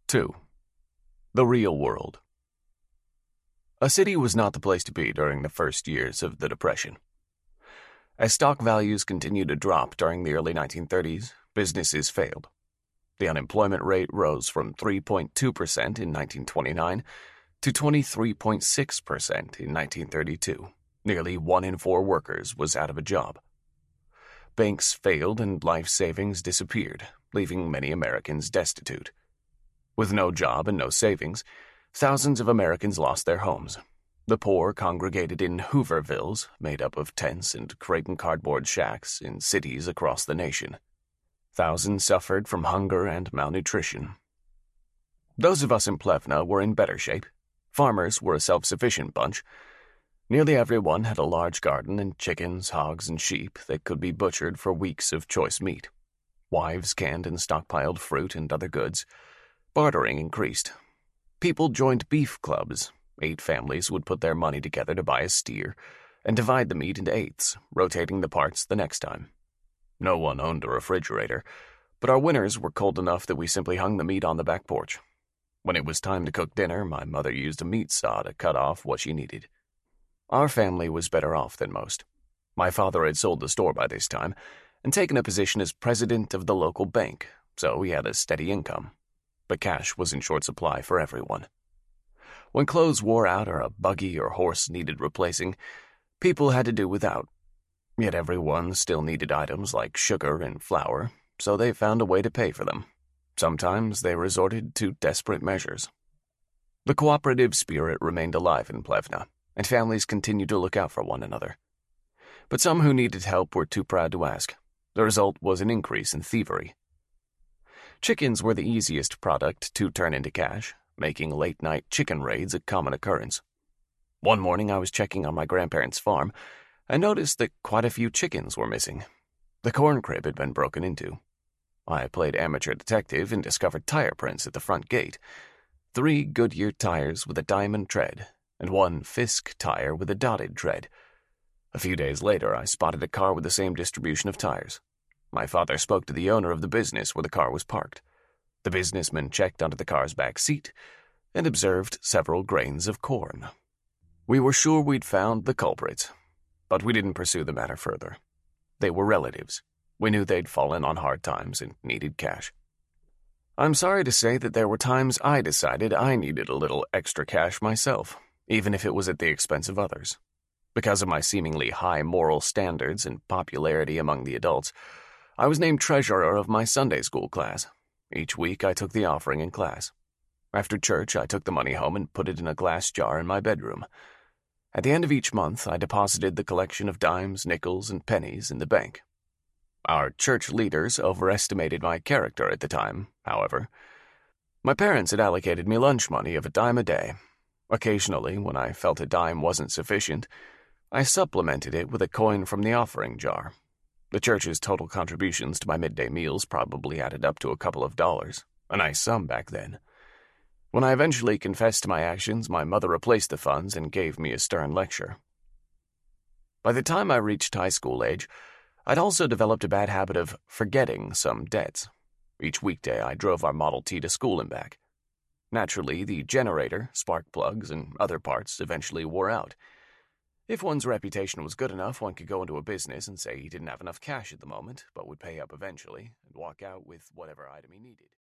2. The Real World. A city was not the place to be during the first years of the Depression. As stock values continued to drop during the early 1930s, businesses failed. The unemployment rate rose from 3.2% in 1929 to 23.6% in 1932. Nearly 1 in 4 workers was out of a job. Banks failed and life savings disappeared, leaving many Americans destitute. With no job and no savings, thousands of Americans lost their homes. The poor congregated in Hoovervilles, made up of tents and Creighton cardboard shacks in cities across the nation. Thousands suffered from hunger and malnutrition. Those of us in Plevna were in better shape. Farmers were a self-sufficient bunch. Nearly everyone had a large garden and chickens, hogs, and sheep that could be butchered for weeks of choice meat. Wives canned and stockpiled fruit and other goods. Bartering increased. People joined beef clubs. 8 families would put their money together to buy a steer and divide the meat into eighths, rotating the parts the next time. No one owned a refrigerator, but our winters were cold enough that we simply hung the meat on the back porch. When it was time to cook dinner, my mother used a meat saw to cut off what she needed. Our family was better off than most. My father had sold the store by this time and taken a position as president of the local bank, so he had a steady income. But cash was in short supply for everyone. When clothes wore out or a buggy or horse needed replacing, people had to do without. Yet everyone still needed items like sugar and flour, so they found a way to pay for them. Sometimes they resorted to desperate measures. The cooperative spirit remained alive in Plevna, and families continued to look out for one another. But some who needed help were too proud to ask. The result was an increase in thievery. Chickens were the easiest product to turn into cash, making late-night chicken raids a common occurrence. One morning I was checking on my grandparents' farm and noticed that quite a few chickens were missing. The corn crib had been broken into. I played amateur detective and discovered tire prints at the front gate. 3 Goodyear tires with a diamond tread, and 1 Fisk tire with a dotted tread. A few days later, I spotted a car with the same distribution of tires. My father spoke to the owner of the business where the car was parked. The businessman checked under the car's back seat and observed several grains of corn. We were sure we'd found the culprits, but we didn't pursue the matter further. They were relatives. We knew they'd fallen on hard times and needed cash. I'm sorry to say that there were times I decided I needed a little extra cash myself, even if it was at the expense of others. Because of my seemingly high moral standards and popularity among the adults, I was named treasurer of my Sunday school class. Each week I took the offering in class. After church, I took the money home and put it in a glass jar in my bedroom. At the end of each month, I deposited the collection of dimes, nickels, and pennies in the bank. Our church leaders overestimated my character at the time, however. My parents had allocated me lunch money of $0.10 a day. Occasionally, when I felt a dime wasn't sufficient, I supplemented it with a coin from the offering jar. The church's total contributions to my midday meals probably added up to a couple of dollars, a nice sum back then. When I eventually confessed to my actions, my mother replaced the funds and gave me a stern lecture. By the time I reached high school age, I'd also developed a bad habit of forgetting some debts. Each weekday, I drove our Model T to school and back. Naturally, the generator, spark plugs, and other parts eventually wore out. If one's reputation was good enough, one could go into a business and say he didn't have enough cash at the moment, but would pay up eventually, and walk out with whatever item he needed.